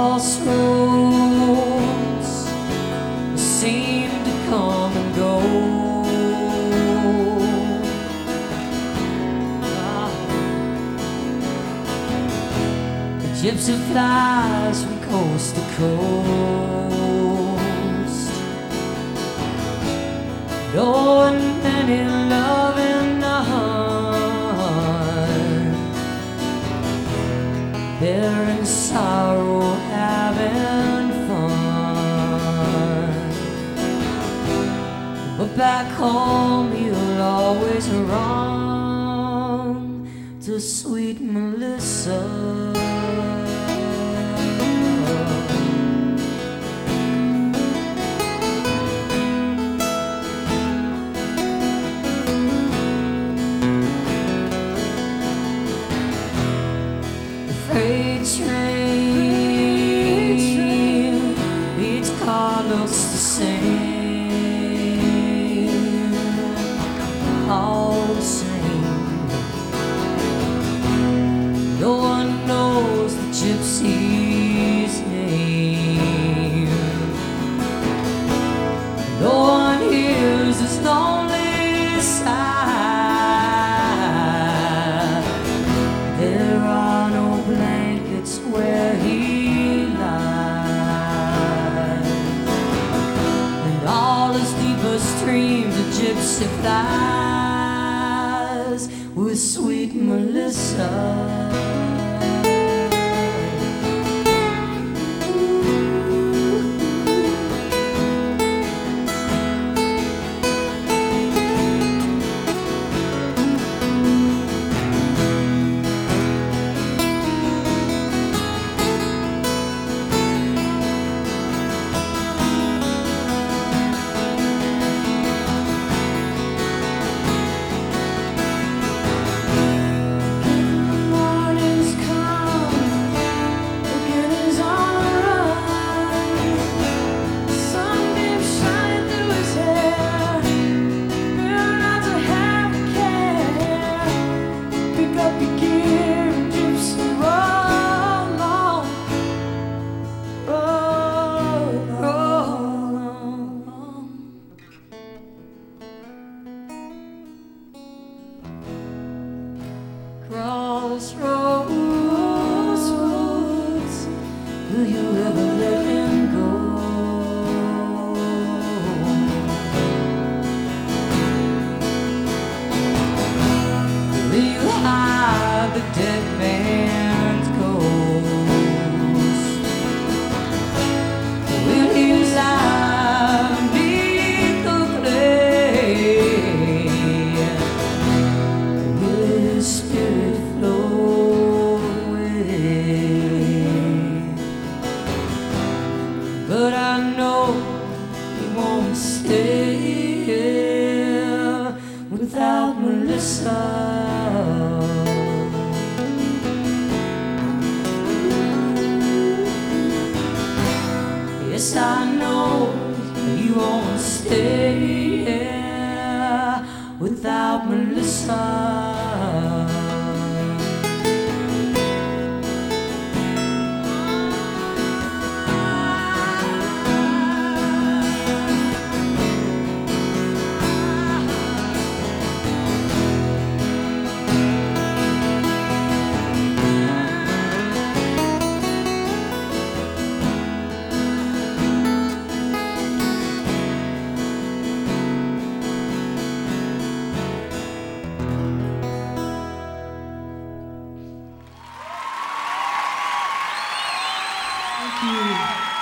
crossroads seem to come and go. The gypsy flies from coast to coast, knowing many loving none, they're in sorrow having fun. But back home you'll always run to sweet Melissa. Freight train, each car looks the same, all the same. No one knows the gypsy's name. No one hears his lonely sigh. There are no blankets where he lies, and all his deepest dreams a gypsy flies with sweet Melissa. Crossroads, will you ever let him go? Will you hide the dead man's ghost? Will his life beneath the clay? Will his spirit float away? But I know he won't stay without Melissa. Yes, I know he won't stay without Melissa. Thank you.